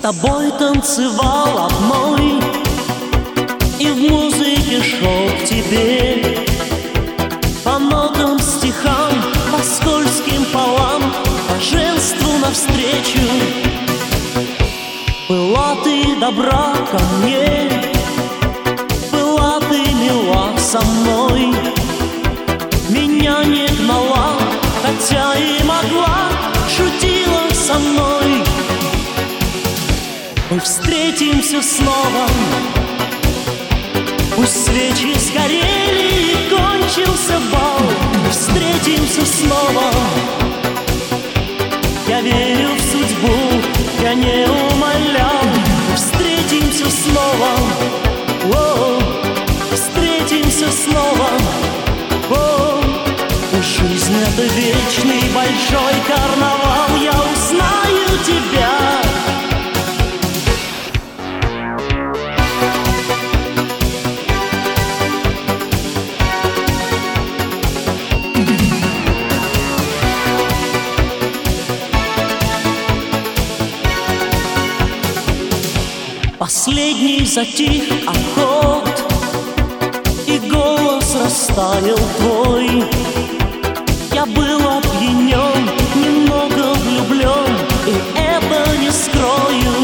тобой танцевал одной, и в музыке шел к тебе. По нотам, стихам, по скользким полам, по женству навстречу. Была ты добра ко мне, была ты мила со мной. Меня не гнала, хотя и могла, шутила со мной. Мы встретимся снова, пусть свечи сгорели и кончился бал. Мы встретимся снова, я верю в судьбу, я не умолял. Мы встретимся снова, встретимся снова. Жизнь — это вечный большой карнавал, я узнаю тебя. Последний затих аккорд, и голос растаял твой. Я был опьянен, немного влюблен, и это не скрою.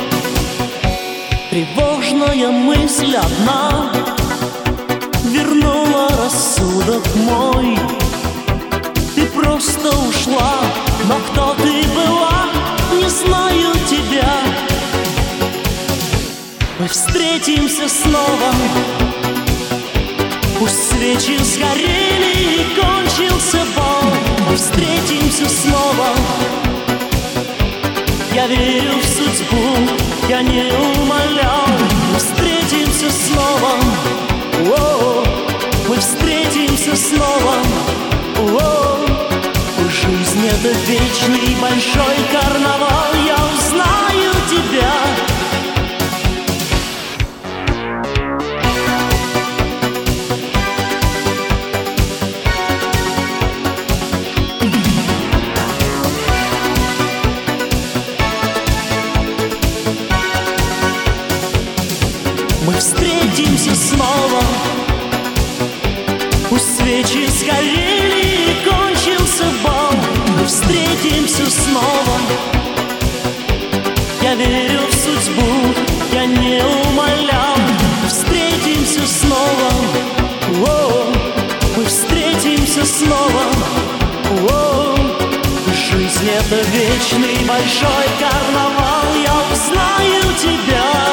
Тревожная мысль одна вернула рассудок мой. Ты просто ушла, но кто ты была, не знаю тебя. Мы встретимся снова, пусть свечи сгорели и кончился бал. Мы встретимся снова, я верю в судьбу, я не умолял. Мы встретимся снова, мы встретимся снова. Жизнь — это вечный большой карнавал, я узнаю тебя. Мы встретимся снова, пусть свечи сгорели и кончился бал. Мы встретимся снова, я верю в судьбу, я не умолял. Мы встретимся снова, мы встретимся снова. Жизнь — это вечный большой карнавал, я узнаю тебя.